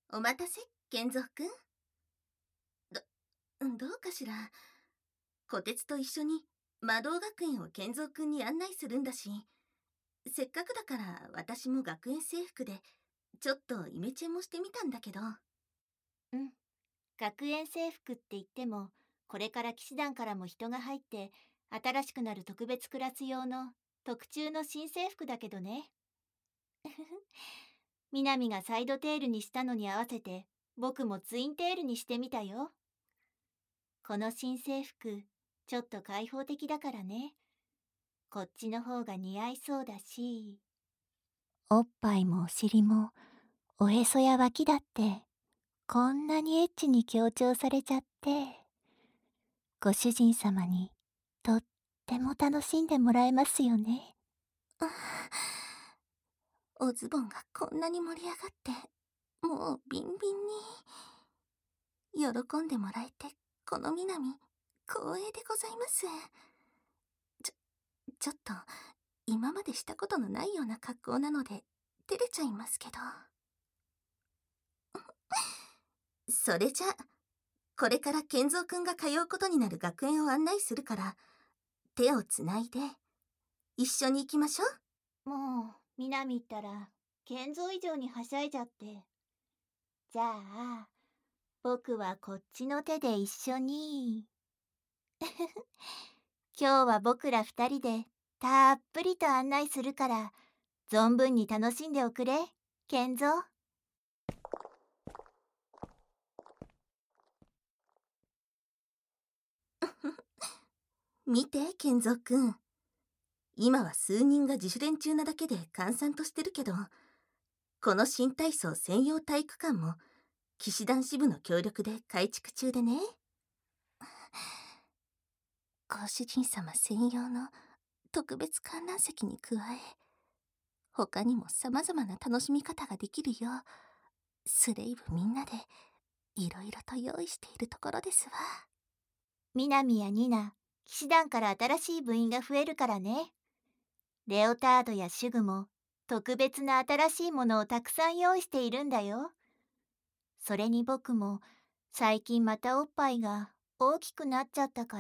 お待たせ、健三くん。どうかしら。こてつと一緒に魔導学園を健三くんに案内するんだし、せっかくだから私も学園制服で、ちょっとイメチェンもしてみたんだけど。 うん。学園制服って言っても、これから騎士団からも人が入って、新しくなる特別クラス用の特注の新制服だけどね。みなみがサイドテールにしたのに合わせて、僕もツインテールにしてみたよ。この新制服、ちょっと開放的だからね。こっちの方が似合いそうだし。おっぱいもお尻も、おへそや脇だって、こんなにエッチに強調されちゃって、ご主人様にとっても楽しんでもらえますよね。 おズボンがこんなに盛り上がって、もうビンビンに。喜んでもらえて、このみなみ、光栄でございます。ちょっと、今までしたことのないような格好なので、照れちゃいますけど。それじゃ、これから健三くんが通うことになる学園を案内するから、手をつないで、一緒に行きましょう。 もう、みなみったら、健三以上にはしゃいじゃって。じゃあ、僕はこっちの手で一緒に。今日は僕ら二人でたっぷりと案内するから、存分に楽しんでおくれ、健三。 見て、健三くん。今は数人が自主練中なだけで閑散としてるけど、この新体操専用体育館も、騎士団支部の協力で改築中でね。ご主人様専用の特別観覧席に加え、他にも様々な楽しみ方ができるよう、スレイブみんなでいろいろと用意しているところですわ。 みなみやニナ、騎士団から新しい部員が増えるからね。レオタードやシュグも特別な新しいものをたくさん用意しているんだよ。それに僕も最近またおっぱいが大きくなっちゃったから、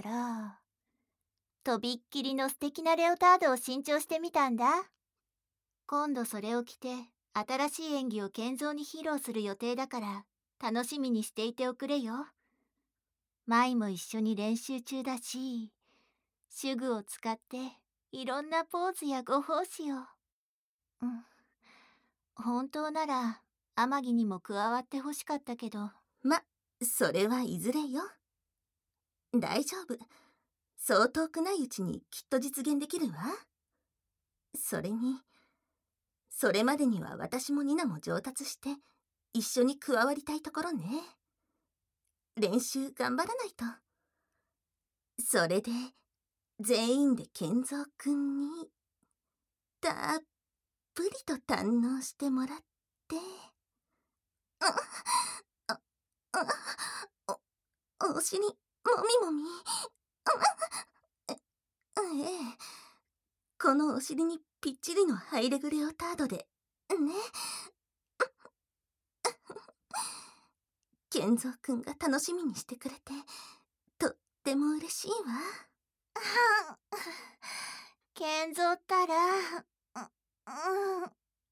とびっきりの素敵なレオタードを新調してみたんだ。今度それを着て新しい演技を健三に披露する予定だから楽しみにしていておくれよ。舞も一緒に練習中だし、手具を使っていろんなポーズやご奉仕を。うん。本当なら天城にも加わってほしかったけど。 ま、それはいずれよ。大丈夫。そう遠くないうちにきっと実現できるわ。それに、それまでには私もニナも上達して、一緒に加わりたいところね。練習頑張らないと。それで、全員で健三くんに、たっぷりと堪能してもらって、あ、あ、お尻、もみもみ。ええ、このお尻にぴっちりのハイレグレオタードで、ね。健三くんが楽しみにしてくれて、とっても嬉しいわ。 健三ったら、あ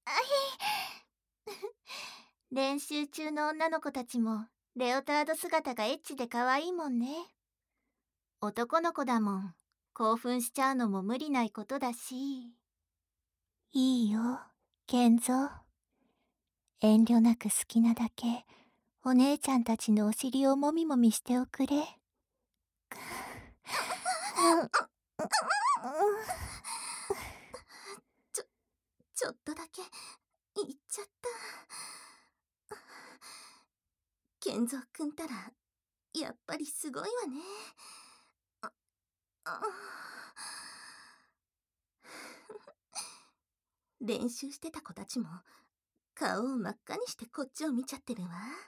練習中の女の子たちもレオタード姿がエッチで可愛いもんね。男の子だもん。興奮しちゃうのも無理ないことだし。いいよ、健三。遠慮なく好きなだけ、お姉ちゃんたちのお尻をもみもみしておくれ。 ちょ、ちょっとだけ、言っちゃった。健三くんたら、やっぱりすごいわね。あ練習してた子たちも、顔を真っ赤にしてこっちを見ちゃってるわ。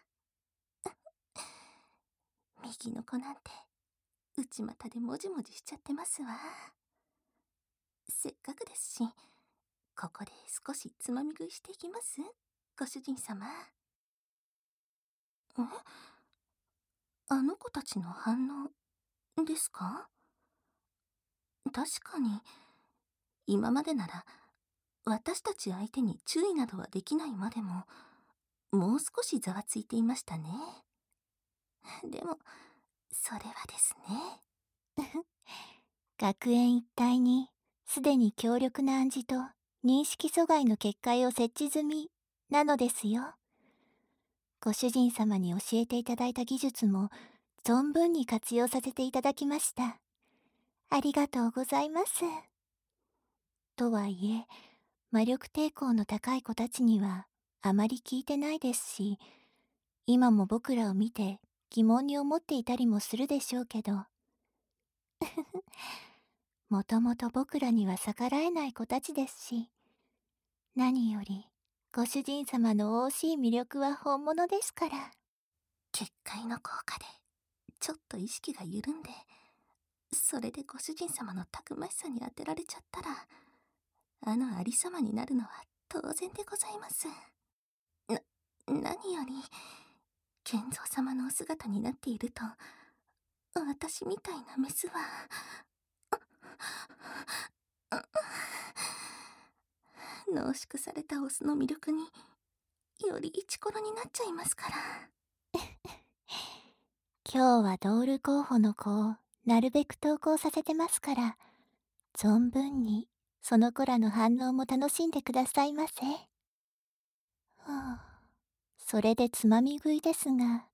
右の子なんて、内股でもじもじしちゃってますわ。せっかくですし、ここで少しつまみ食いしていきますご主人様。 あの子たちの反応ですか？確かに、今までなら私たち相手に注意などはできないまでも、もう少しざわついていましたね。でも、それはですね。 学園一帯にすでに強力な暗示と認識阻害の結界を設置済みなのですよ。ご主人様に教えていただいた技術も存分に活用させていただきました。ありがとうございます。とはいえ、魔力抵抗の高い子たちにはあまり効いてないですし、今も僕らを見て疑問に思っていたりもするでしょうけど、もともと僕らには逆らえない子たちですし、何よりご主人様の惜しい魅力は本物ですから。 結界の効果でちょっと意識が緩んで、それでご主人様のたくましさに当てられちゃったら、あのありさまになるのは当然でございます。何より賢三様のお姿になっていると、私みたいなメスは濃縮されたオスの魅力によりイチコロになっちゃいますから。 今日はドール候補の子をなるべく投稿させてますから、存分にその子らの反応も楽しんでくださいませ。それでつまみ食いですが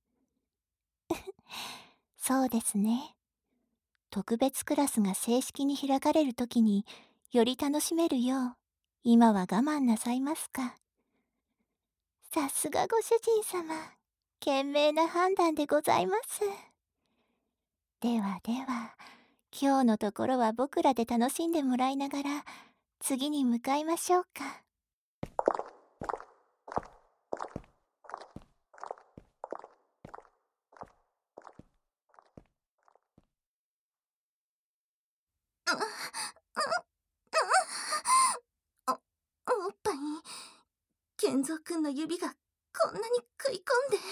そうですね。特別クラスが正式に開かれるときにより楽しめるよう、今は我慢なさいますか。さすがご主人様、賢明な判断でございます。ではでは、今日のところは僕らで楽しんでもらいながら、次に向かいましょうか。 おっぱいに健三くんの指がこんなに食い込んで、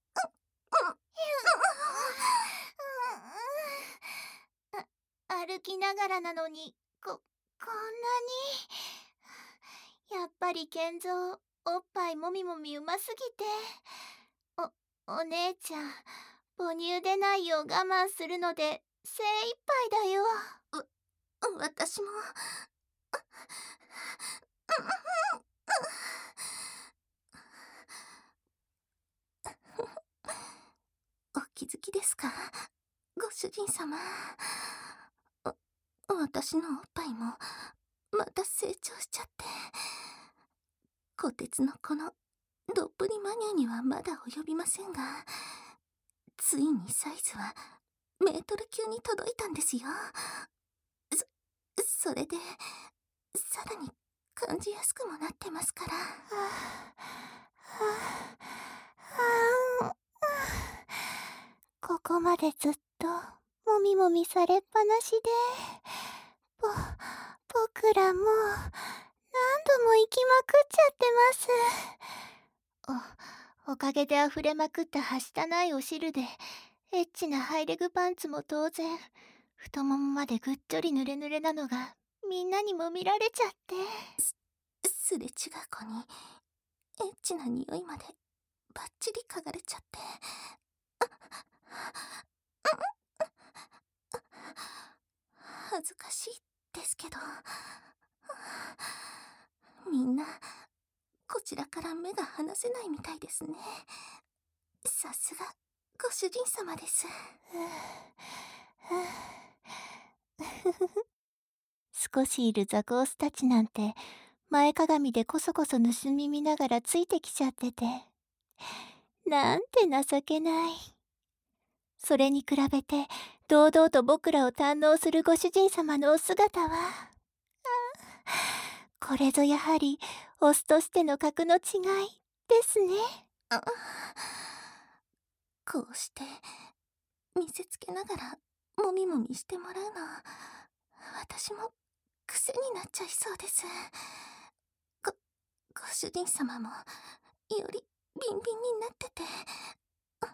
歩きながらなのに、こんなに。やっぱり健三、おっぱいもみもみうますぎて。お姉ちゃん、母乳出ないよう我慢するので精一杯だよ。 私も。お気づきですか、ご主人様。私のおっぱいもまた成長しちゃって、虎鉄のこのどっぷりマニアにはまだ及びませんが、ついにサイズはメートル級に届いたんですよ。それでさらに感じやすくもなってますから。 ここまでずっともみもみされっぱなしで、僕らもう何度も行きまくっちゃってます。おかげで溢れまくったはしたないお汁で、エッチなハイレグパンツも当然、太ももまでぐっちょり濡れ濡れなのがみんなにも見られちゃって。 すれ違う子にエッチな匂いまでバッチリ嗅がれちゃって、恥ずかしいですけど、みんなこちらから目が離せないみたいですね。さすがご主人様です。 少しいるザコースたちなんて前かがみでこそこそ盗み見ながらついてきちゃってて、なんて情けない。それに比べて堂々と僕らを堪能するご主人様のお姿は、これぞやはりオスとしての格の違いですね。 こうして見せつけながらもみもみしてもらうの、私も癖になっちゃいそうです。ご主人様もよりビンビンになってて、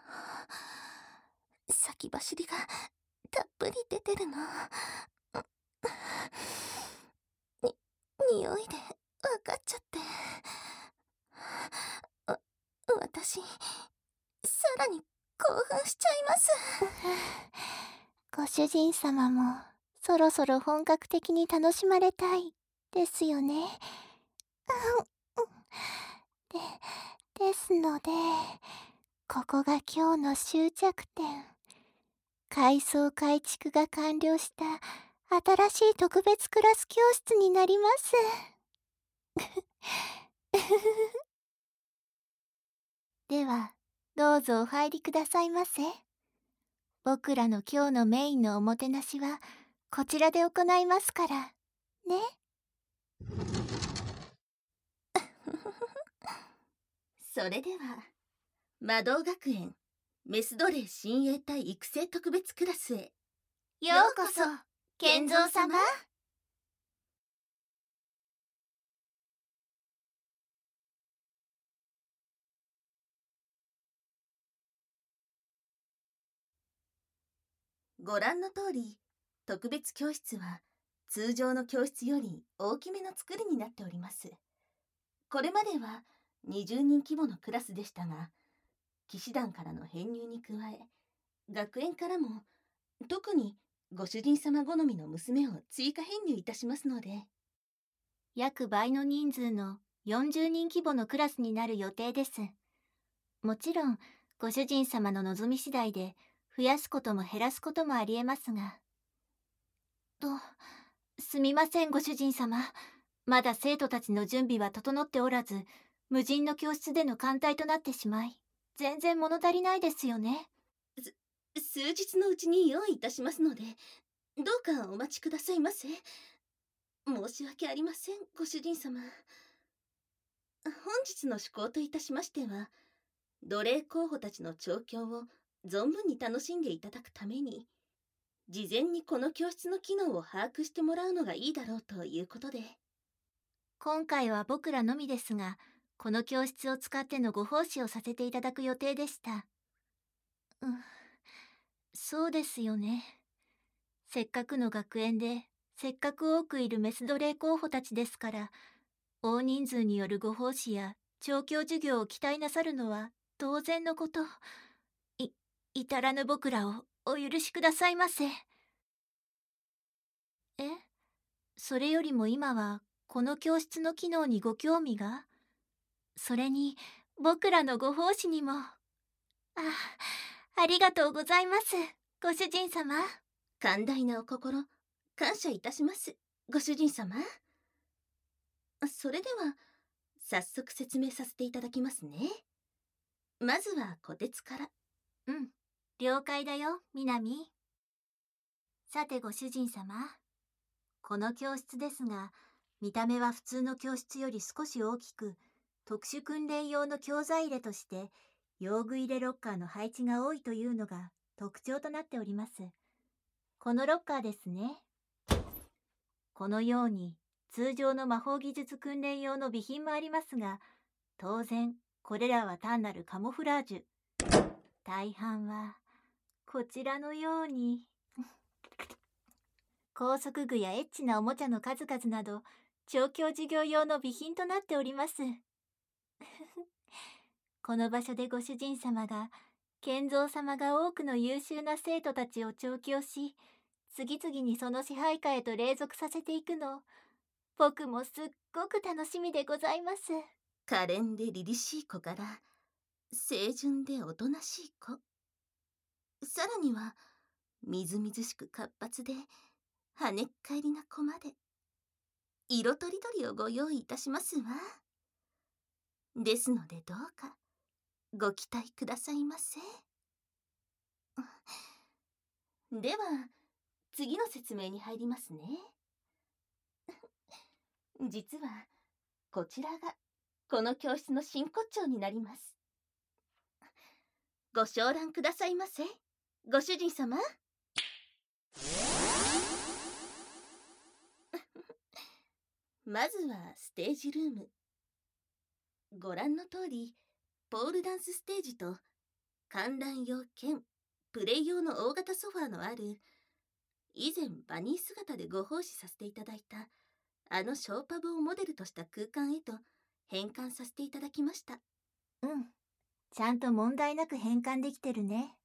走りがたっぷり出てるの。匂いでわかっちゃって。私、さらに興奮しちゃいます。 ご主人様もそろそろ本格的に楽しまれたいですよね。ですので、ここが今日の終着点。改装改築が完了した新しい特別クラス教室になります。では、どうぞお入りくださいませ。僕らの今日のメインのおもてなしは、こちらで行いますから、ね。 それでは、魔導学園メス奴隷親衛隊育成特別クラスへようこそ、健三様。 ご覧の通り、特別教室は通常の教室より大きめの作りになっております。これまでは20人規模のクラスでしたが、騎士団からの編入に加え、学園からも特にご主人様好みの娘を追加編入いたしますので、 約倍の人数の40人規模のクラスになる予定です。もちろん、ご主人様の望み次第で、増やすことも減らすこともありえますが。すみませんご主人様。まだ生徒たちの準備は整っておらず、無人の教室での歓待となってしまい、全然物足りないですよね。 数日のうちに用意いたしますので、どうかお待ちくださいませ。申し訳ありません、ご主人様。本日の趣向といたしましては、奴隷候補たちの調教を存分に楽しんでいただくために、事前にこの教室の機能を把握してもらうのがいいだろうということで。 今回は僕らのみですが、この教室を使ってのご奉仕をさせていただく予定でした。そうですよね。せっかくの学園で、せっかく多くいるメス奴隷候補たちですから、大人数によるご奉仕や調教授業を期待なさるのは当然のこと。至らぬ僕らをお許しくださいませ。それよりも今はこの教室の機能にご興味が？それに僕らのご奉仕にも。ありがとうございます、ご主人様。 寛大なお心、感謝いたします、ご主人様。それでは、早速説明させていただきますね。まずは虎鉄から。 了解だよ、みなみ。さてご主人様。この教室ですが、見た目は普通の教室より少し大きく、特殊訓練用の教材入れとして、用具入れロッカーの配置が多いというのが特徴となっております。このロッカーですね。このように、通常の魔法技術訓練用の備品もありますが、当然、これらは単なるカモフラージュ。大半は、こちらのように。高速具やエッチなおもちゃの数々など、調教授業用の備品となっております。この場所でご主人様が、健三様が多くの優秀な生徒たちを調教し、次々にその支配下へと隷属させていくの、僕もすっごく楽しみでございます。 可憐で凛々しい子から、清純でおとなしい子。さらには、みずみずしく活発で、跳ねっ返りな子まで、色とりどりをご用意いたしますわ。ですのでどうか、ご期待くださいませ。では、次の説明に入りますね。実は、こちらが、この教室の真骨頂になります。ご承覧くださいませ、ご主人様。まずはステージルーム。ご覧の通り、ポールダンスステージと観覧用兼プレイ用の大型ソファーのある、以前バニー姿でご奉仕させていただいたあのショーパブをモデルとした空間へと変換させていただきました。 うん、ちゃんと問題なく変換できてるね。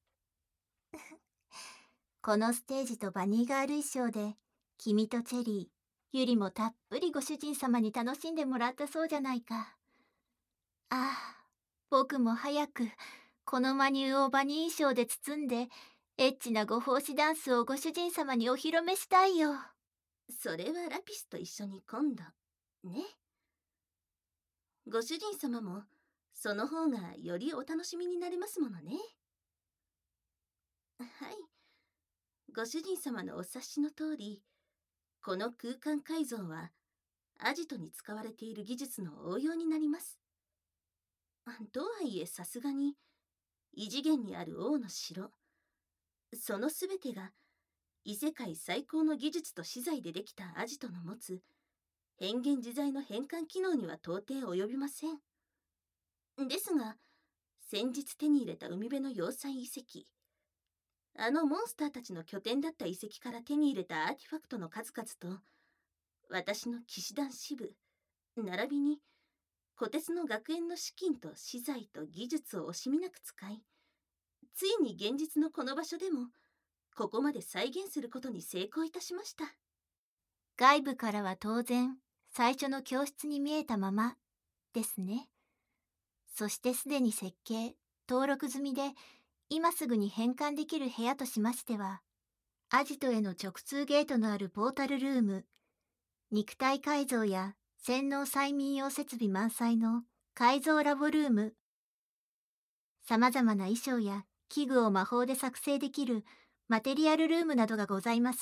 このステージとバニーガール衣装で、君とチェリー、ユリもたっぷりご主人様に楽しんでもらったそうじゃないか。ああ、僕も早く、このマニューをバニー衣装で包んで、エッチなご奉仕ダンスをご主人様にお披露目したいよ。 それはラピスと一緒に今度、ね。ご主人様も、その方がよりお楽しみになれますものね。はい。ご主人様のお察しの通り、この空間改造は、アジトに使われている技術の応用になります。とはいえさすがに、異次元にある王の城、そのすべてが異世界最高の技術と資材でできたアジトの持つ変幻自在の変換機能には到底及びません。ですが、先日手に入れた海辺の要塞遺跡、あのモンスターたちの拠点だった遺跡から手に入れたアーティファクトの数々と、私の騎士団支部、並びに虎鉄の学園の資金と資材と技術を惜しみなく使い、ついに現実のこの場所でもここまで再現することに成功いたしました。 外部からは当然、最初の教室に見えたままですね。そしてすでに設計、登録済みで、今すぐに変換できる部屋としましては、アジトへの直通ゲートのあるポータルルーム、肉体改造や洗脳催眠用設備満載の改造ラボルーム、様々な衣装や器具を魔法で作成できるマテリアルルームなどがございます。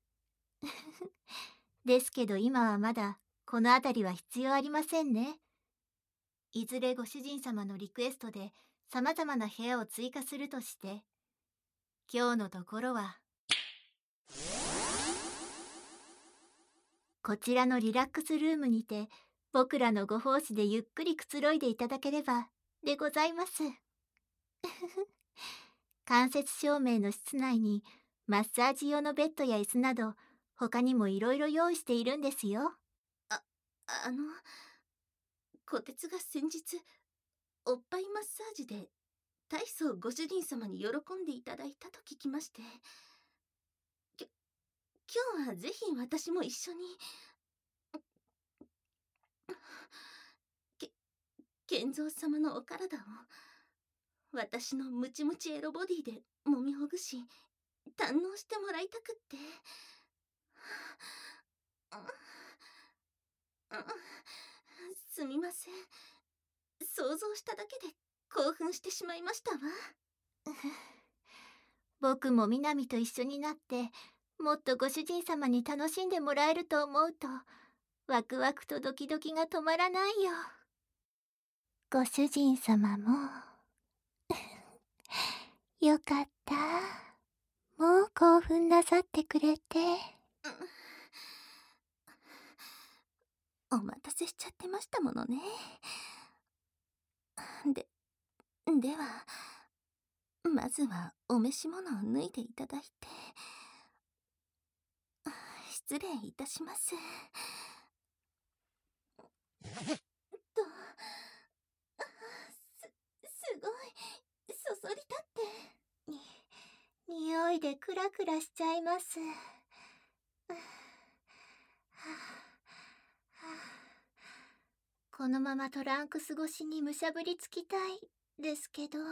ですけど今はまだこのあたりは必要ありませんね。いずれご主人様のリクエストで様々な部屋を追加するとして、今日のところは、こちらのリラックスルームにて、僕らのご奉仕でゆっくりくつろいでいただければでございます。間接照明の室内にマッサージ用のベッドや椅子など、他にもいろいろ用意しているんですよ。 虎鉄が先日、おっぱいマッサージで大層ご主人様に喜んでいただいたと聞きまして、今日はぜひ私も一緒に。健三様のお体を私のムチムチエロボディで揉みほぐし堪能してもらいたくって。すみません、想像しただけで興奮してしまいましたわ。 僕も南と一緒になってもっとご主人様に楽しんでもらえると思うと、ワクワクとドキドキが止まらないよ。ご主人様もよかった。もう興奮なさってくれて。 お待たせしちゃってましたものね。ではまずはお召し物を脱いでいただいて。失礼いたします。すごいそそり立って匂いでクラクラしちゃいます。このままトランクス越しにむしゃぶりつきたいですけど、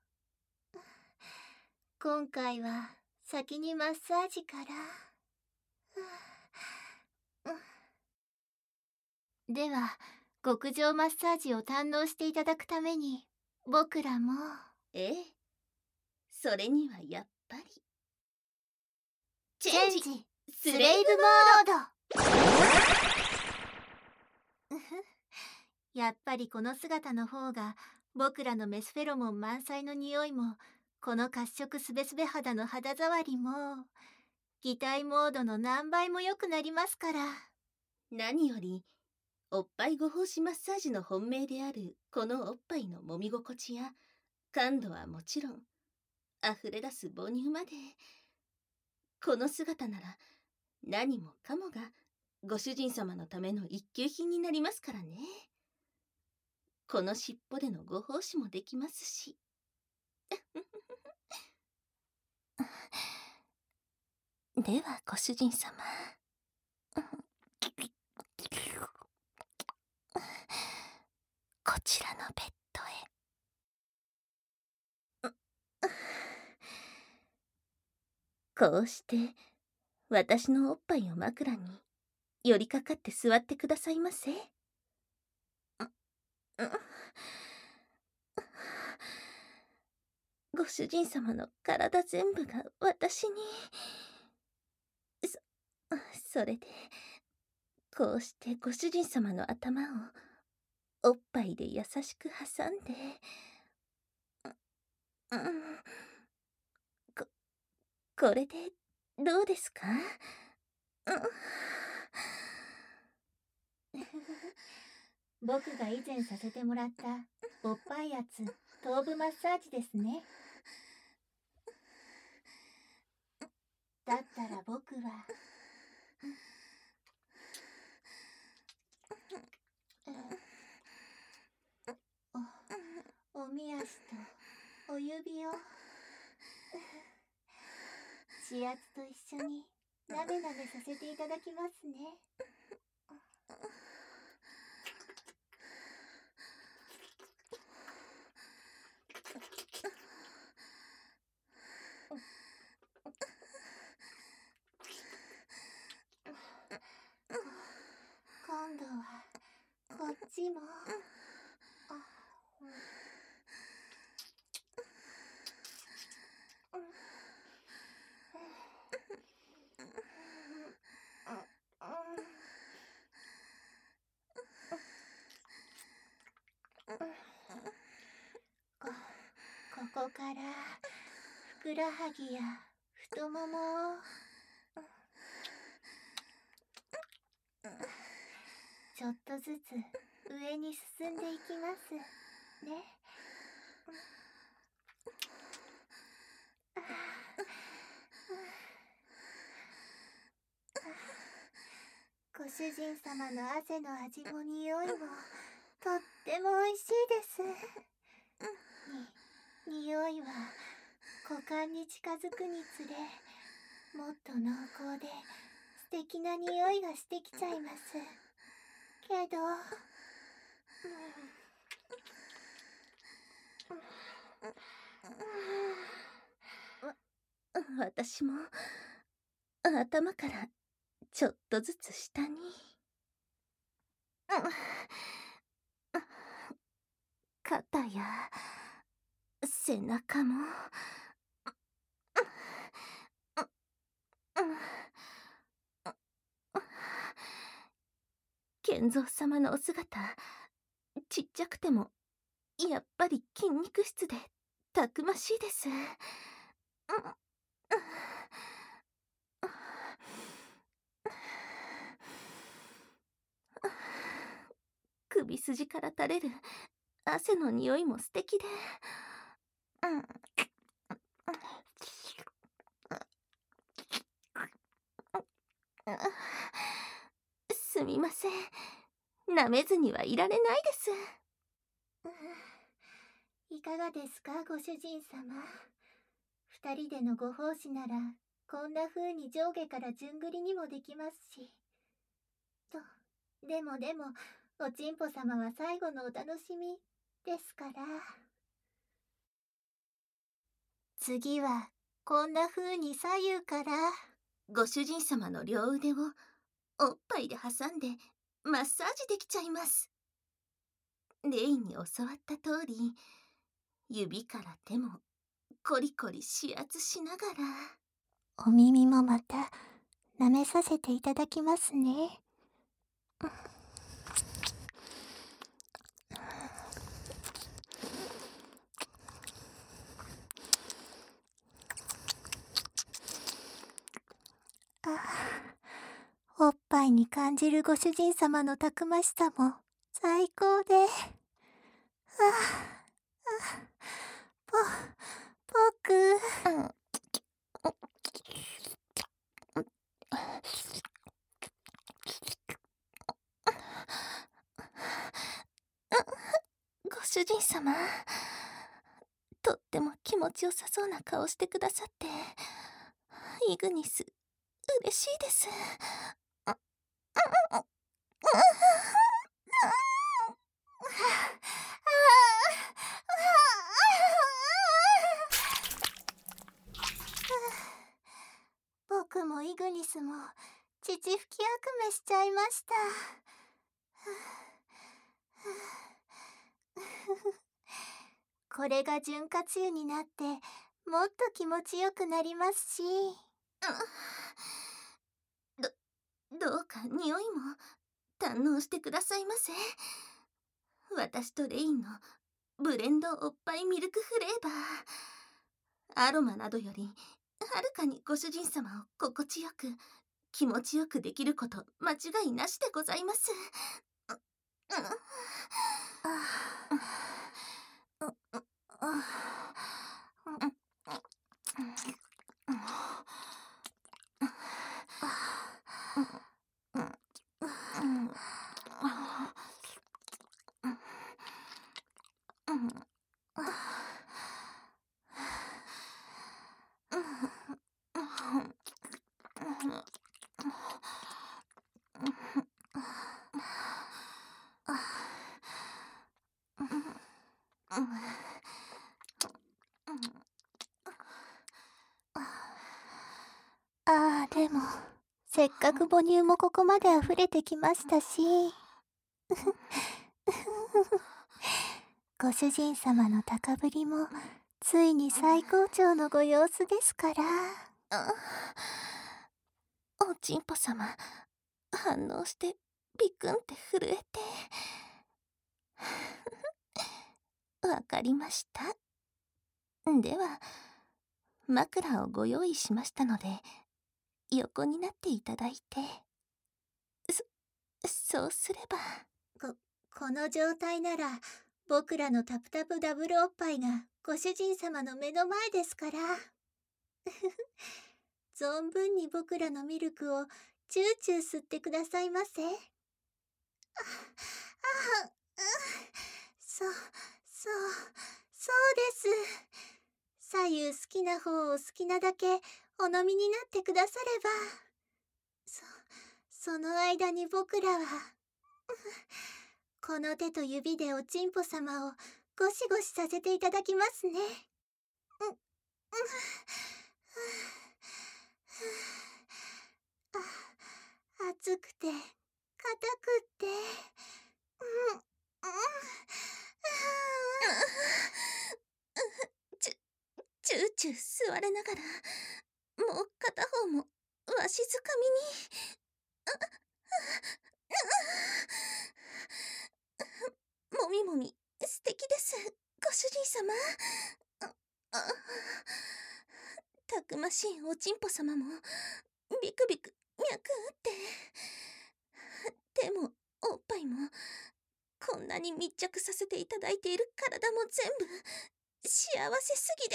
今回は先にマッサージから。では、極上マッサージを堪能していただくために、僕らも。 ええ、それにはやっぱりチェンジスレイブモード。やっぱりこの姿の方が、僕らのメスフェロモン満載の匂いも、この褐色すべすべ肌の肌触りも、擬態モードの何倍も良くなりますから。 何よりおっぱいご奉仕マッサージの本命であるこのおっぱいの揉み心地や感度はもちろん、 溢れ出す母乳まで。この姿なら何もかもがご主人様のための一級品になりますからね。この尻尾でのご奉仕もできますし。ではご主人様、こちらのベッドへ。こうして私のおっぱいを枕に寄りかかって座ってくださいませ。ご主人様の体全部が私に。それでこうしてご主人様の頭をおっぱいで優しく挟んで、これでどうですか？ 僕が以前させてもらったおっぱい圧頭部マッサージですね。だったら僕はおみ足とお指を指圧と一緒になでなでさせていただきますね。今度はこっちも。ここからふくらはぎや太ももをちょっとずつ上に進んでいきますね。ご主人様の汗の味も匂いもとっても美味しいです。匂いは股間に近づくにつれもっと濃厚で素敵な匂いがしてきちゃいますけど、 私も頭からちょっとずつ下に。肩や背中も。健三様のお姿、ちっちゃくてもやっぱり筋肉質でたくましいです。首筋から垂れる汗の匂いも素敵で。すみません、舐めずにはいられないです。 いかがですかご主人様。二人でのご奉仕ならこんな風に上下から順繰りにもできますし。でもおちんぽ様は最後のお楽しみですから。次はこんな風に左右からご主人様の両腕をおっぱいで挟んでマッサージできちゃいます。レイに教わった通り、指から手もコリコリ指圧しながら。 お耳もまた舐めさせていただきますね。おっぱいに感じるご主人様のたくましさも最高で。僕人様、とっても気持ちよさそうな顔してくださって、イグニス、嬉しいです。 僕もイグニスも乳吹き悪夢しちゃいました。これが潤滑油になってもっと気持ちよくなりますし。 どうか匂いも堪能してくださいませ。私とレインのブレンドおっぱいミルクフレーバー、アロマなどよりはるかにご主人様を心地よく気持ちよくできること間違いなしでございます。 でもせっかく母乳もここまで溢れてきましたしご主人様の高ぶりもついに最高潮のご様子ですから。 おちんぽ様、反応してビクンって震えてわかりました。では枕をご用意しましたので横になっていただいて。そうすれば。 この状態なら僕らのタプタプダブルおっぱいがご主人様の目の前ですから存分に僕らのミルクをチューチュー吸ってくださいませ。そうです左右好きな方を好きなだけお飲みになってくだされば、その間に僕らはこの手と指でおちんぽ様をゴシゴシさせていただきますね。熱くて硬くってチューチュー吸われながらもう片方もわしづかみに。もみもみ素敵です、ご主人様。たくましいおちんぽ様もビクビク脈って。手もおっぱいもこんなに密着させていただいている体も全部幸せすぎです。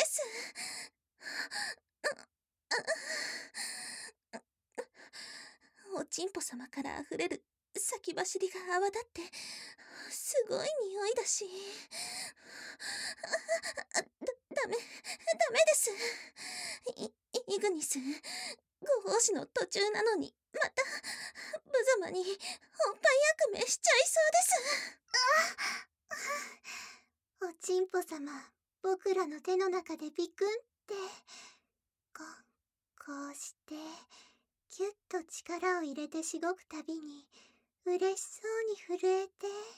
おちんぽ様からあふれる先走りが泡立ってすごい匂いだし、ダメですイグニス。ご奉仕の途中なのにまた無様におっぱい悪夢しちゃいそうです。 おちんぽ様、僕らの手の中でビクンってこうしてキュッと力を入れてしごくたびに嬉しそうに震えて、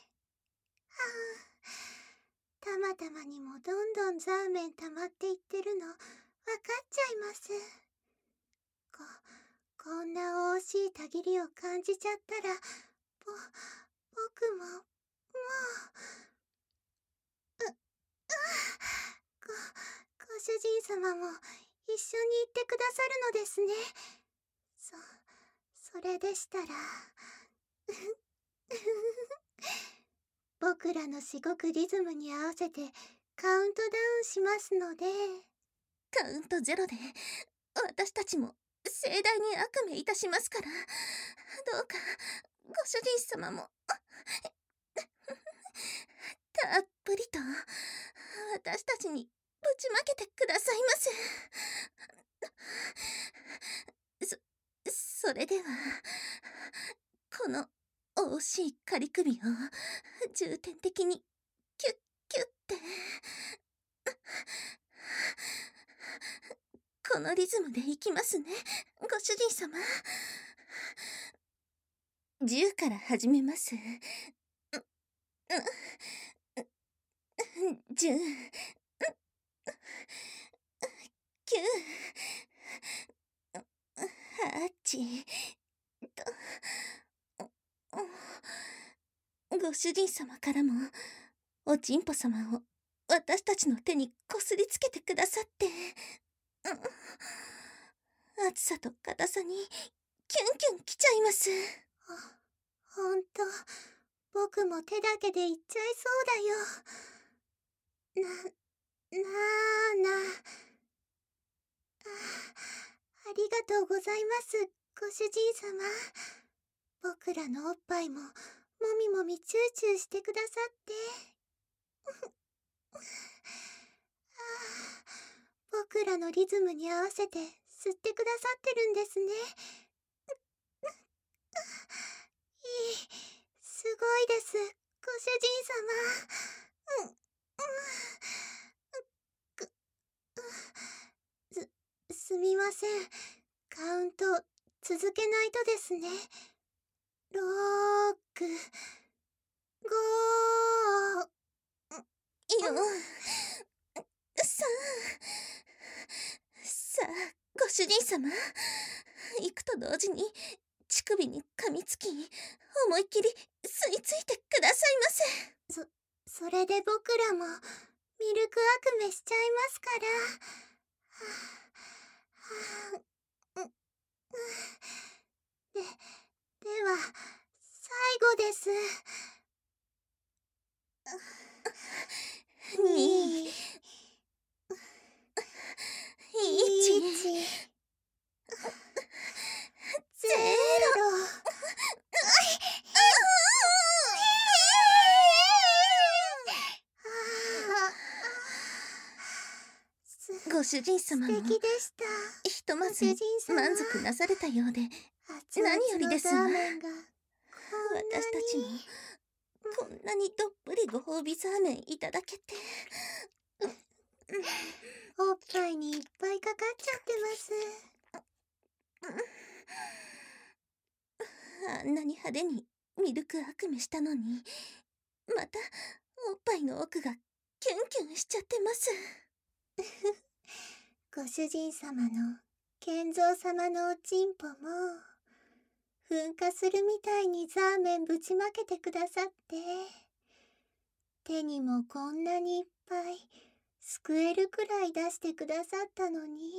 たまたまにもどんどんザーメン溜まっていってるのわかっちゃいます。こんな惜しいたぎりを感じちゃったら僕ももうご主人様も一緒に行ってくださるのですね。それでしたら僕らのしごくリズムに合わせてカウントダウンしますので。 カウント0で私たちも盛大に悪夢いたしますから、どうかご主人様もたっぷりと私たちにぶちまけてくださいませ。それでは、この惜しい仮首を重点的にキュッキュッて、このリズムでいきますね、ご主人様。10から始めます。10、9、8と、ご主人様からもおちんぽ様を私たちの手にこすりつけてくださって、暑さと硬さにキュンキュンきちゃいます。 ほんと、僕も手だけでいっちゃいそうだよ。なーな。ありがとうございます、ご主人様。僕らのおっぱいも、もみもみチューチューしてくださって。僕らのリズムに合わせて吸ってくださってるんですね。すごいです、ご主人様。すみません。カウント続けないとですね。6、5、 4、3。さあ、ご主人様。行くと同時に乳首に噛みつき、思いっきり吸い付いてくださいませ。 それで僕らもミルク悪夢しちゃいますから。では、最後です。 2、1、0。ご主人様も素敵でした。 ひとまず満足なされたようで何よりですわ。私たちもこんなにどっぷりご褒美ザーメンいただけて、 おっぱいにいっぱいかかっちゃってます。あんなに派手にミルク悪夢したのに、またおっぱいの奥がキュンキュンしちゃってます。 ご主人様の健三様のおちんぽも噴火するみたいにザーメンぶちまけてくださって、手にもこんなにいっぱいすくえるくらい出してくださったのに。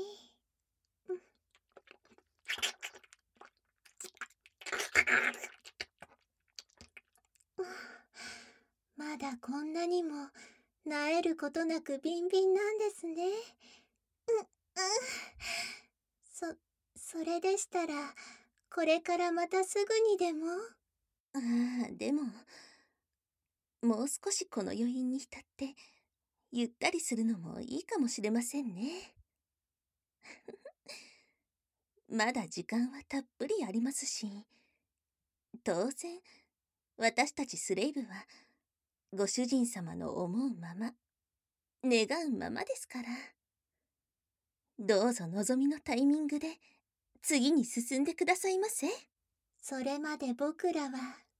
まだこんなにも萎えることなくビンビンなんですね。それでしたら、これからまたすぐにでも。 でも、もう少しこの余韻に浸って、ゆったりするのもいいかもしれませんね。まだ時間はたっぷりありますし、当然、私たちスレイブは、ご主人様の思うまま、願うままですから。どうぞ望みのタイミングで、次に進んでくださいませ。 それまで僕らは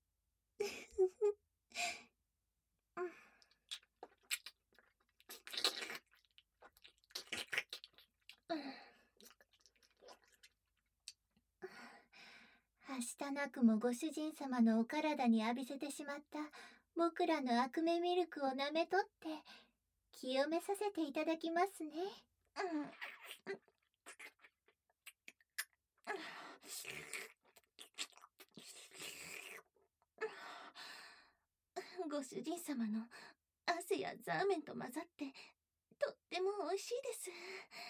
はしたなくもご主人様のお体に浴びせてしまった僕らの悪夢ミルクを舐めとって清めさせていただきますね。 ご主人様の汗やザーメンと混ざってとっても美味しいです。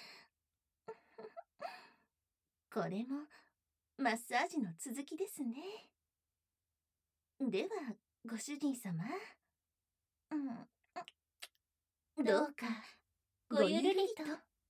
これもマッサージの続きですね。ではご主人様、 どうかごゆるりと。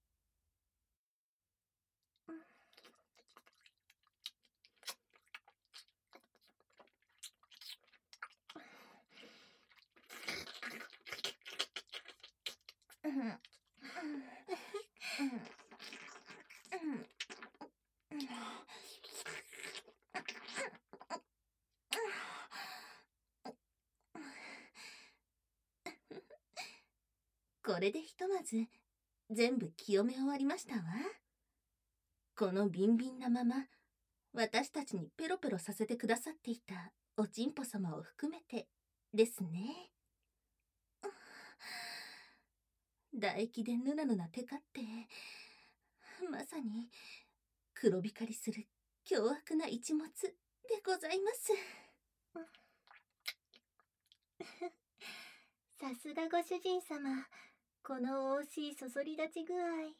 これでひとまず全部清め終わりましたわ。このビンビンなまま私たちにペロペロさせてくださっていたおちんぽ様を含めてですね。唾液でぬなぬなテカって、まさに黒光りする凶悪な一物でございます。 さすがご主人様、この惜しいそそり立ち具合。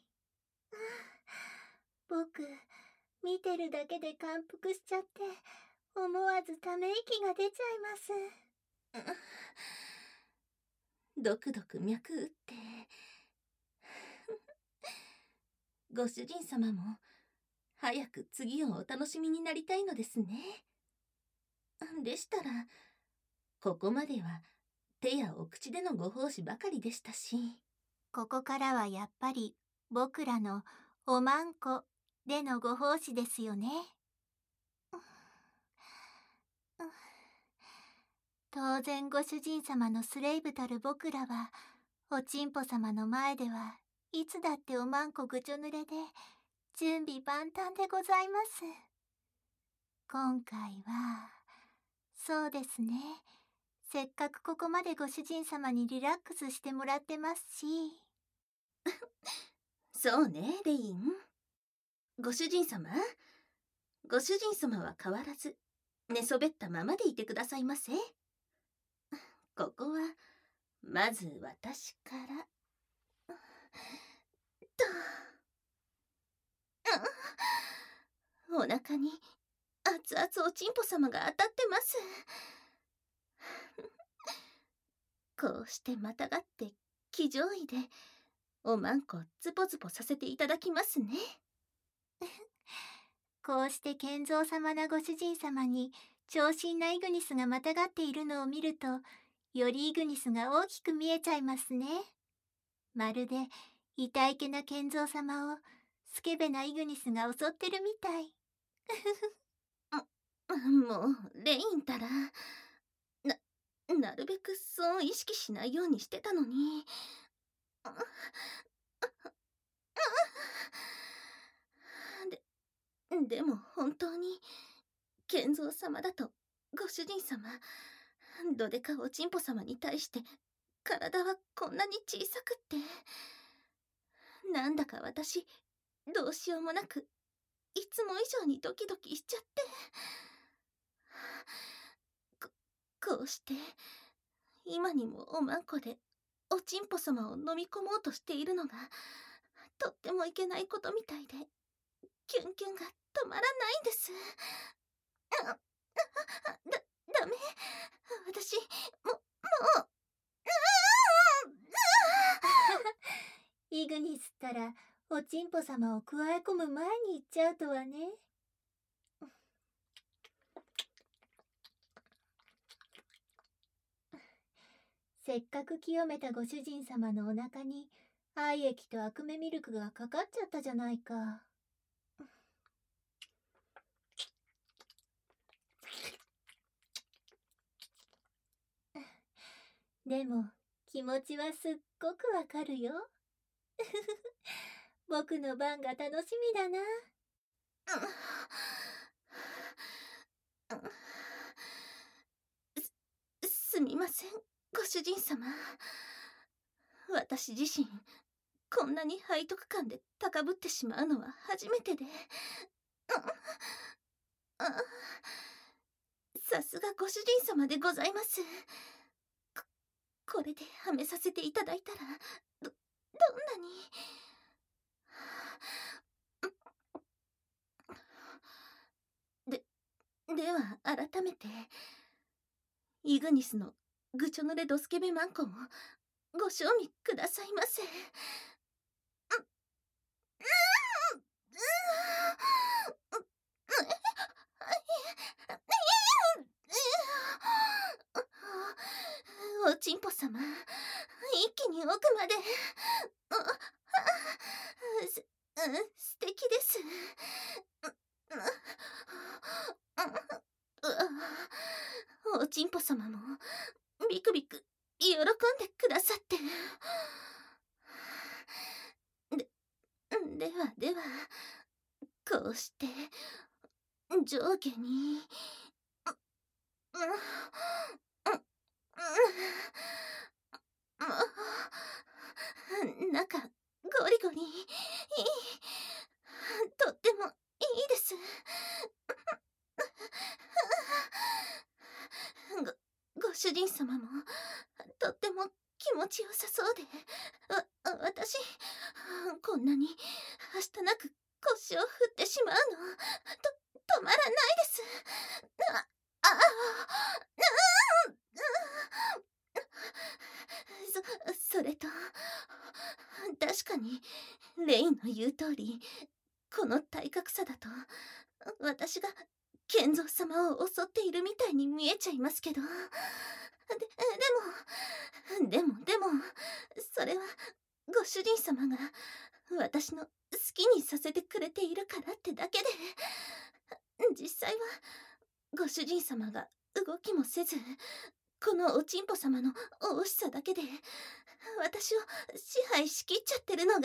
僕、見てるだけで感服しちゃって、思わずため息が出ちゃいます。 ドクドク脈打って。ご主人様も早く次をお楽しみになりたいのですね。でしたら、ここまでは手やお口でのご奉仕ばかりでしたし。 ここからはやっぱり僕らのおまんこでのご奉仕ですよね。当然ご主人様のスレイブたる僕らは、おちんぽ様の前ではいつだっておまんこぐちょ濡れで準備万端でございます。今回は、そうですね。せっかくここまでご主人様にリラックスしてもらってますし。 そうね、レイン。ご主人様は変わらず寝そべったままでいてくださいませ。ここはまず私からお腹に熱々おちんぽ様が当たってます。こうしてまたがって騎乗位でおまんこズポズポさせていただきますね。 こうして健三様なご主人様に長身なイグニスがまたがっているのを見ると、よりイグニスが大きく見えちゃいますね。まるで痛いけな健三様をスケベなイグニスが襲ってるみたい。 もうレインたらなるべくそう意識しないようにしてたのに。でも本当に健三様だとご主人様、どでかおちんぽ様に対して体はこんなに小さくって、なんだか私どうしようもなくいつも以上にドキドキしちゃって、こうして今にもおまんこでおちんぽ様を飲み込もうとしているのがとってもいけないことみたいで、キュンキュンが止まらないんです。ダメ、私もうイグニスったらおちんぽ様をくわえ込む前に行っちゃうとはね。せっかく清めたご主人様のお腹に愛液とアクメミルクがかかっちゃったじゃないか。でも気持ちはすっごくわかるよ。僕の番が楽しみだな。 すみません、ご主人様。私自身こんなに背徳感で高ぶってしまうのは初めてで。さすがご主人様でございます。これではめさせていただいたらどんなに。では改めてイグニスのぐちょぬれどすけべまんこをご賞味くださいませ。おちんぽ様、一気に奥まで。素敵です。おちんぽ様もビクビク喜んでくださって。ではでは、こうして上下に中ゴリゴリとってもいいです。ご主人様もとっても気持ちよさそうで、私こんなにはしたなく腰を振ってしまうの止まらないです。それと確かにレインの言う通り、この体格差だと私が賢三様を襲っているみたいに見えちゃいますけど、でもそれはご主人様が私の好きにさせてくれているからってだけで、実際はご主人様が動きもせず、このおちんぽ様のおしさだけで私を支配しきっちゃってるのが、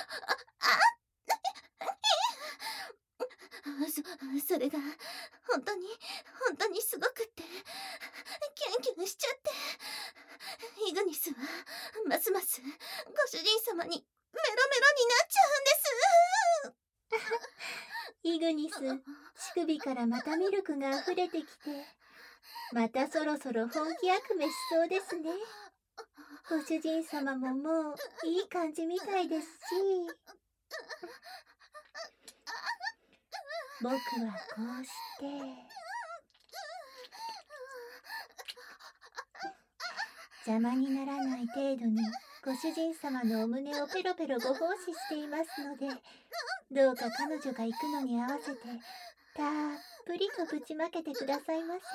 それが本当にすごくって、キュンキュンしちゃって、イグニスはますますご主人様にメロメロになっちゃうんです。 イグニス、乳首からまたミルクが溢れてきて、またそろそろ本気役目しそうですね。ご主人様ももういい感じみたいですし、僕はこうして邪魔にならない程度にご主人様のお胸をペロペロご奉仕していますので、どうか彼女が行くのに合わせてたっぷりとぶちまけてくださいませ。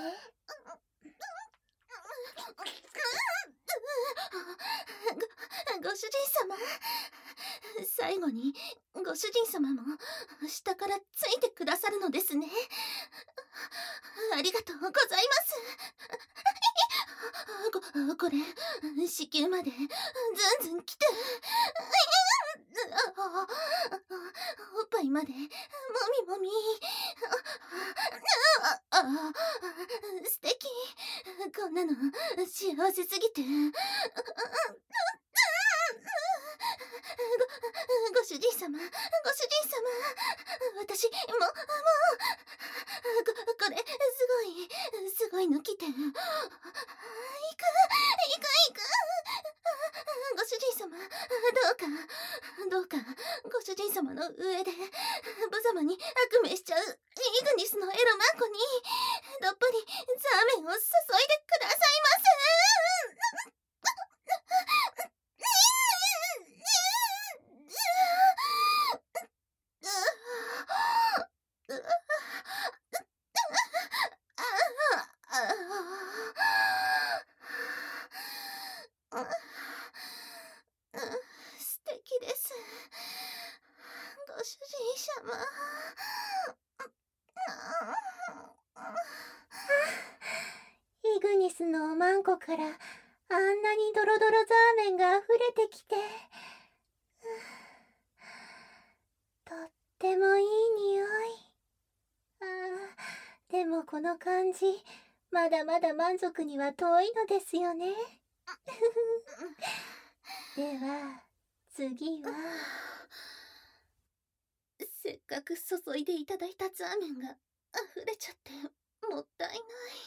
ご主人様、最後にご主人様も下からついてくださるのですね。ありがとうございます。これ子宮までずんずん来て、おっぱいまでもみもみ、素敵。こんなの幸せすぎて、ご主人様、私もこれすごいの来て、行くご主人様、どうかご主人様の上で無様に悪命しちゃうイグニスのエロマンコにどっぷりザーメンを注いでくださいませ。素敵です、ご主人様。 イグニスのおまんこからあんなにドロドロザーメンが溢れてきて、とってもいい匂い。でもこの感じ、まだまだ満足には遠いのですよね。では次は、 せっかく注いでいただいたザーメンが溢れちゃってもったいない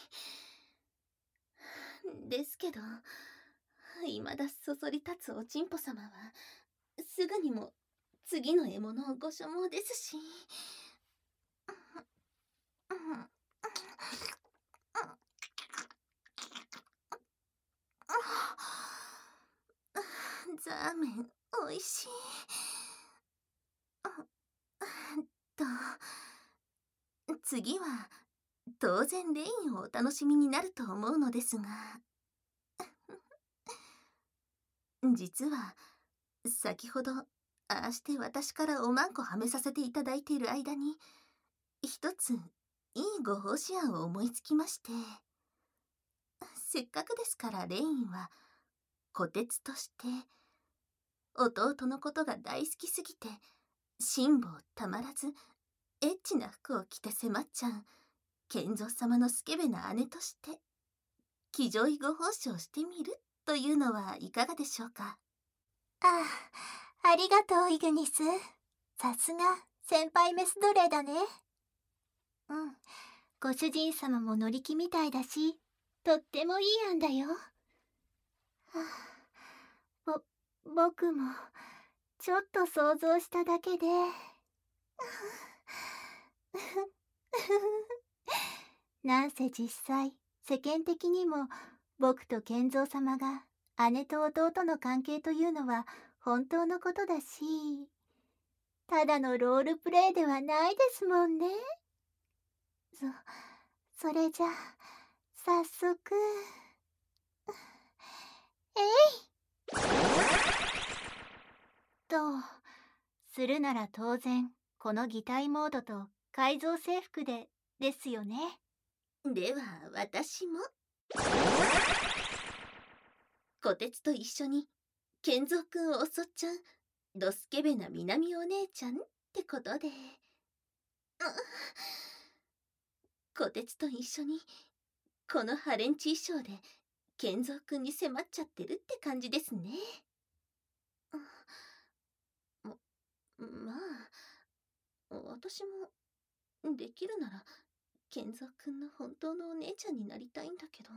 ですけど、未だそそり立つおちんぽ様はすぐにも次の獲物をご所望ですし、 ザーメンおいしい。次は当然レインをお楽しみになると思うのですが、実は先ほどああして私からおまんこはめさせていただいている間に、一ついいご奉仕案を思いつきまして、せっかくですからレインは虎鉄として弟のことが大好きすぎて辛抱たまらずエッチな服を着て迫っちゃう賢三様のスケベな姉として騎乗位ご奉仕をしてみるというのはいかがでしょうか。 ああ、ありがとうイグニス。さすが先輩メス奴隷だね。うん、ご主人様も乗り気みたいだし、とってもいい案だよ。僕もちょっと想像しただけでなんせ実際世間的にも僕と賢三様が姉と弟の関係というのは本当のことだし、ただのロールプレイではないですもんね。それじゃ早速。とするなら当然この擬態モードと改造制服ですよね。 では私も虎鉄と一緒に賢三くんを襲っちゃうドスケベな南お姉ちゃんってことで、虎鉄と一緒にこのハレンチ衣装で賢三くんに迫っちゃってるって感じですね。まあ私もできるなら賢三くんの本当のお姉ちゃんになりたいんだけど。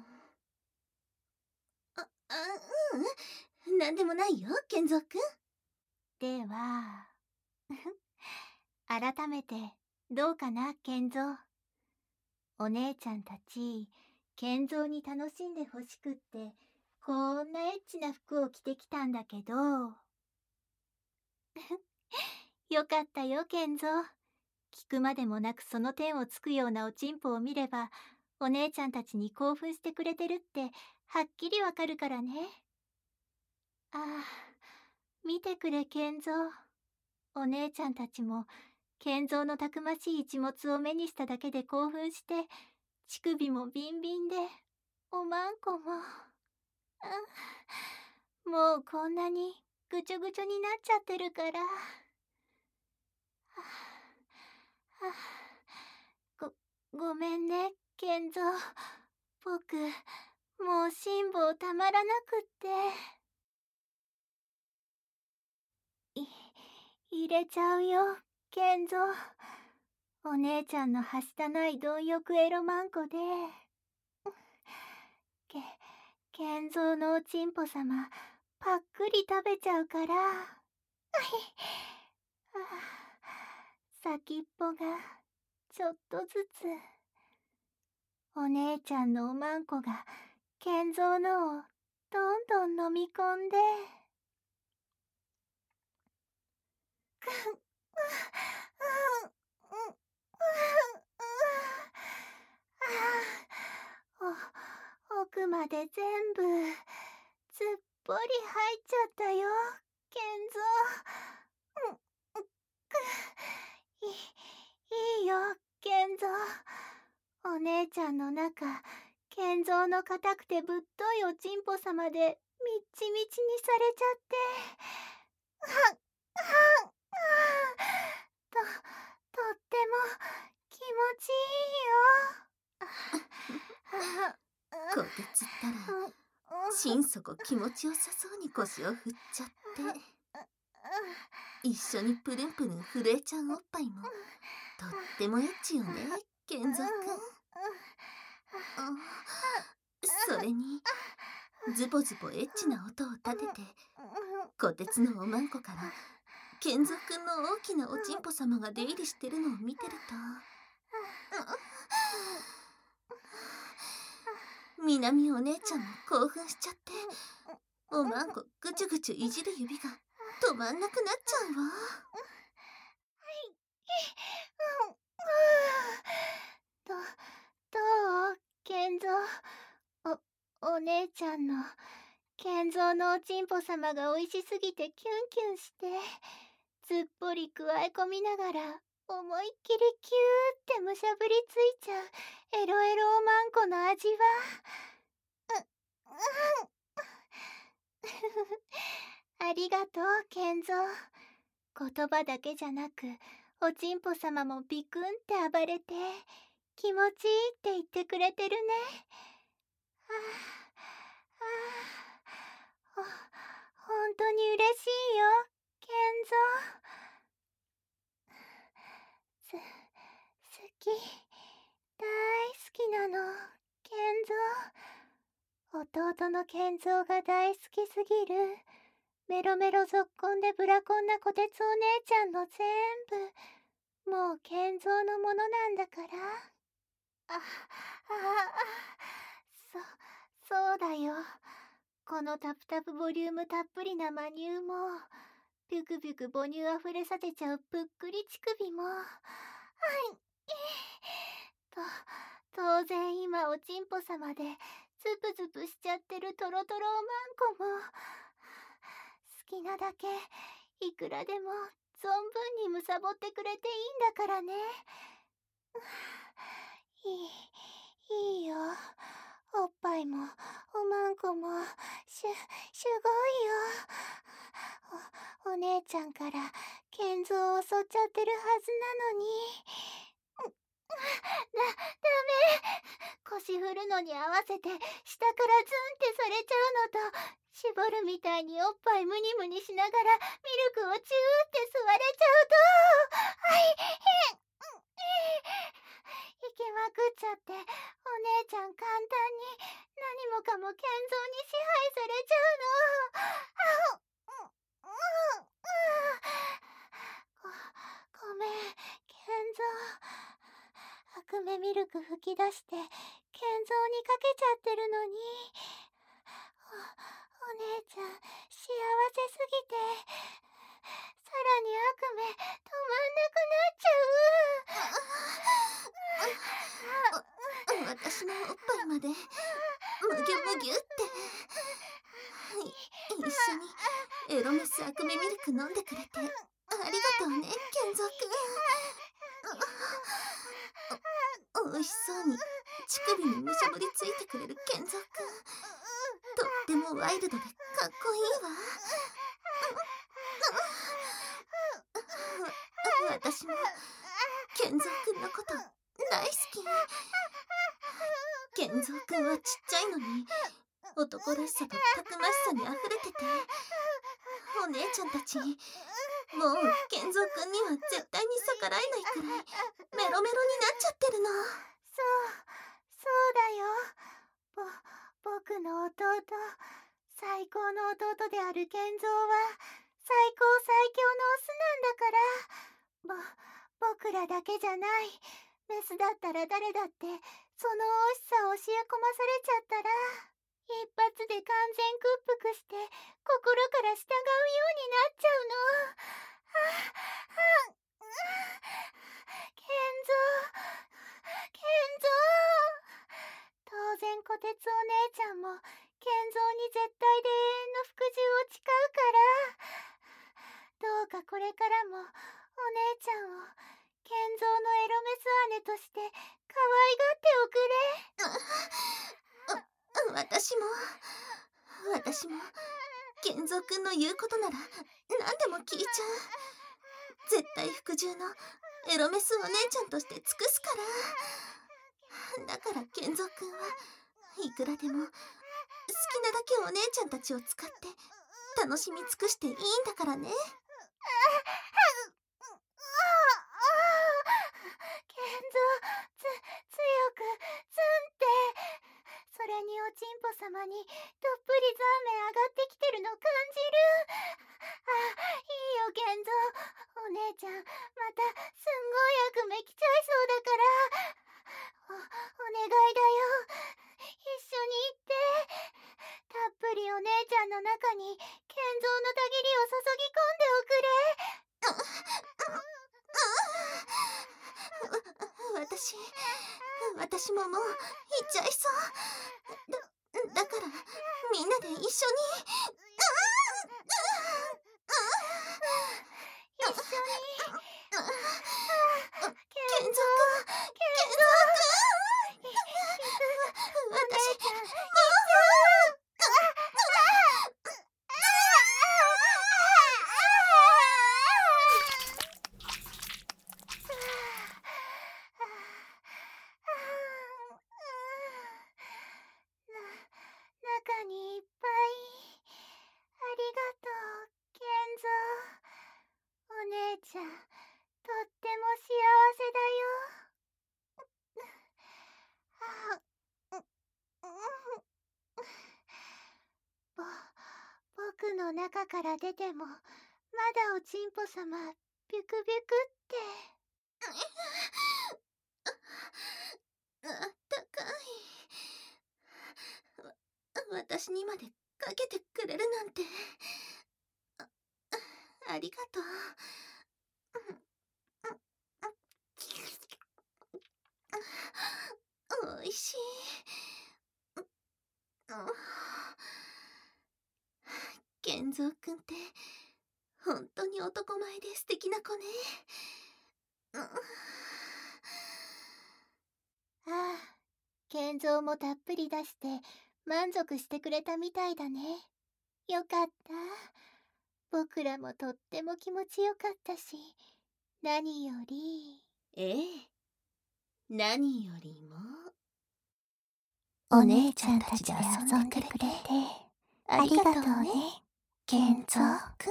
なんでもないよ賢三くん。 では改めてどうかな賢三。お姉ちゃんたち賢三に楽しんでほしくってこんなエッチな服を着てきたんだけどよかったよ賢三。聞くまでもなくその点をつくようなおちんぽを見ればお姉ちゃんたちに興奮してくれてるってはっきりわかるからね。ああ、見てくれ賢三。お姉ちゃんたちも賢三のたくましい一物を目にしただけで興奮して乳首もビンビンでおまんこも、もうこんなにぐちょぐちょになっちゃってるから。ごめんね賢三。僕もう辛抱たまらなくって入れちゃうよ賢三。お姉ちゃんのはしたない貪欲エロマンコで賢三のおちんぽ様パックリ食べちゃうから先っぽがちょっとずつ。お姉ちゃんのおまんこが賢三のをどんどん飲み込んで奥まで全部すっぽり入っちゃったよ賢三。いいよ賢三。お姉ちゃんの中賢三の硬くてぶっといおちんぽ様でみっちみちにされちゃってとっても気持ちいいよ。 こてつったら心底気持ちよさそうに腰を振っちゃって一緒にプルンプルン震えちゃうおっぱいもとってもエッチよね賢三くん。それにズボズボエッチな音を立ててこてつのおまんこから賢三くんの大きなおちんぽ様が出入りしてるのを見てると南お姉ちゃんも興奮しちゃっておまんこぐちゅぐちゅいじる指が止まんなくなっちゃうわ。 どう健三。お姉ちゃんの健三のおちんぽ様がおいしすぎてキュンキュンして、ずっぽりくわえ込みながら思いっきりキューってむしゃぶりついちゃうエロエロおまんこの味はありがとう健三。言葉だけじゃなくおちんぽ様もビクンって暴れて気持ちいいって言ってくれてるね。はあ、ほんとに嬉しいよ健三。好き、大好きなの健三。弟の健三が大好きすぎるメロメロぞっこんでブラコンなこてつお姉ちゃんの全部もう健三のものなんだから。そうだよ。このタプタプボリュームたっぷりなマニューもピュクピュク母乳あふれさせちゃうぷっくり乳首も当然今おちんぽ様でズプズプしちゃってるトロトロおまんこも好きなだけいくらでも存分にむさぼってくれていいんだからね。いいよ。おっぱいもおまんこもすごいよ。お姉ちゃんから健三を襲っちゃってるはずなのに。ダメ。腰振るのに合わせて下からズンってされちゃうのと絞るみたいにおっぱいムニムニしながらミルクをチューって吸われちゃうと行きまくっちゃってお姉ちゃん簡単に何もかも健三に支配されちゃうの。ごめん健三。悪夢ミルク吹き出して健三にかけちゃってるのにお姉ちゃん幸せすぎてさらに悪夢止まんなくなっちゃう。 私のおっぱいまでむぎゅむぎゅって一緒にエロメス悪夢ミルク飲んでくれてありがとうね健三くん。おいしそうに乳首にむしゃぶりついてくれる健三くん、とってもワイルドでかっこいいわ。私も健三くんのこと大好き。健三くんはちっちゃいのに男らしさとたくましさにあふれてて、お姉ちゃんたちにもう健三くんには絶対に逆らえないくらいメロメロになっちゃってるの。 そうだよ。僕の弟、最高の弟である健三は最高最強のオスなんだから。僕らだけじゃない。メスだったら誰だってその美味しさを教え込まされちゃったら一発で完全屈服して心から従うようになっちゃうの。健三。当然こてつお姉ちゃんも健三に絶対で永遠の服従を誓うから、どうかこれからもお姉ちゃんを健三のエロメス姉として可愛がっておくれ。 私も健三くんの言うことなら何でも聞いちゃう。絶対服従のエロメスお姉ちゃんとして尽くすから。だから健三くんはいくらでも好きなだけお姉ちゃんたちを使って楽しみ尽くしていいんだからね。 健三、強くツンって。それにおちんぽ様にどっぷりザーメン上がってきてるの感じる。いいよ健三。お姉ちゃんまたすんごい悪夢来ちゃいそうだから。お願いだよ。一緒に行って。たっぷりりお姉ちゃんの中に健三のたぎりを注ぎ込んでおくれ。私ももう行っちゃいそう。だからみんなで一緒に。 一緒に。 健三くん、私中にいっぱいありがとう、健三。お姉ちゃん、とっても幸せだよ。僕の中から出てもまだおちんぽさまビュクビュクって。 あったかい。私にまでかけてくれるなんて。ありがとう。おいしい。健三くんって本当に男前で素敵な子ね。 健三もたっぷり出して満足してくれたみたいだね。よかった。僕らもとっても気持ちよかったし、何より。 ええ、何よりも。 お姉ちゃんたちで遊んでくれてありがとうね、健三くん。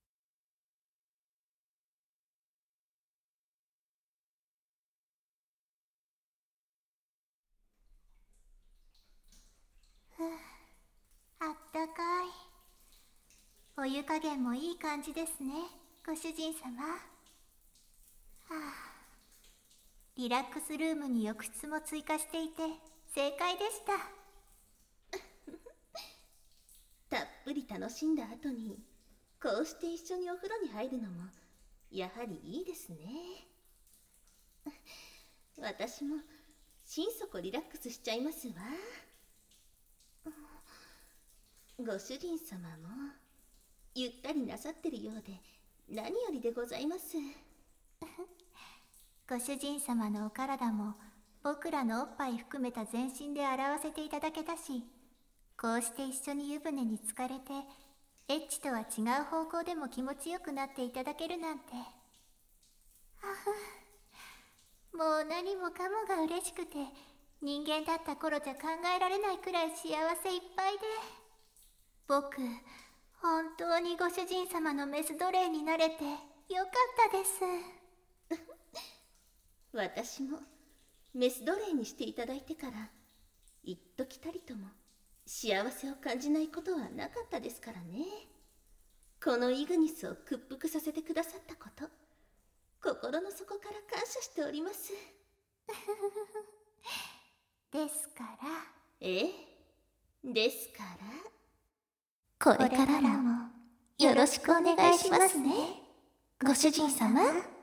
あったかい。お湯加減もいい感じですね、ご主人様。リラックスルームに浴室も追加していて正解でした。 たっぷり楽しんだ後にこうして一緒にお風呂に入るのもやはりいいですね。私も心底リラックスしちゃいますわ。ご主人様もゆったりなさってるようで何よりでございます。 ご主人様のお体も僕らのおっぱい含めた全身で洗わせていただけたし、こうして一緒に湯船に浸かれてエッチとは違う方向でも気持ちよくなっていただけるなんて。もう何もかもが嬉しくて、人間だった頃じゃ考えられないくらい幸せいっぱいで、僕本当にご主人様のメス奴隷になれてよかったです。 私もメス奴隷にしていただいてから一時たりとも幸せを感じないことはなかったですからね。このイグニスを屈服させてくださったこと、心の底から感謝しております。 ですから。 ええ、ですからこれからもよろしくお願いしますね、ご主人様。